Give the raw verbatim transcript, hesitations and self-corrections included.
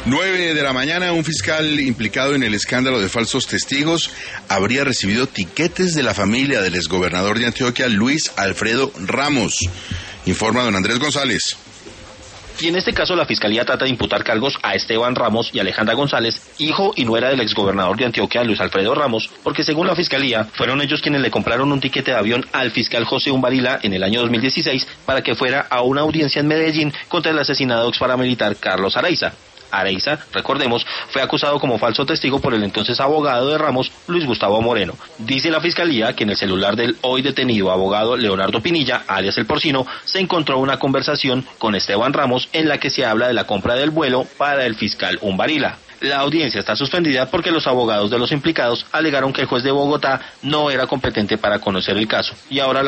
Nueve de la mañana, un fiscal implicado en el escándalo de falsos testigos habría recibido tiquetes de la familia del exgobernador de Antioquia, Luis Alfredo Ramos. Informa don Andrés González. Y en este caso la Fiscalía trata de imputar cargos a Esteban Ramos y Alejandra González, hijo y nuera del exgobernador de Antioquia, Luis Alfredo Ramos, porque según la Fiscalía, fueron ellos quienes le compraron un tiquete de avión al fiscal José Umbarila en el año dos mil dieciséis para que fuera a una audiencia en Medellín contra el asesinado ex paramilitar Carlos Araiza. Araiza, recordemos, fue acusado como falso testigo por el entonces abogado de Ramos, Luis Gustavo Moreno. Dice la Fiscalía que en el celular del hoy detenido abogado Leonardo Pinilla, alias El Porcino, se encontró una conversación con Esteban Ramos en la que se habla de la compra del vuelo para el fiscal Umbarila. La audiencia está suspendida porque los abogados de los implicados alegaron que el juez de Bogotá no era competente para conocer el caso y ahora la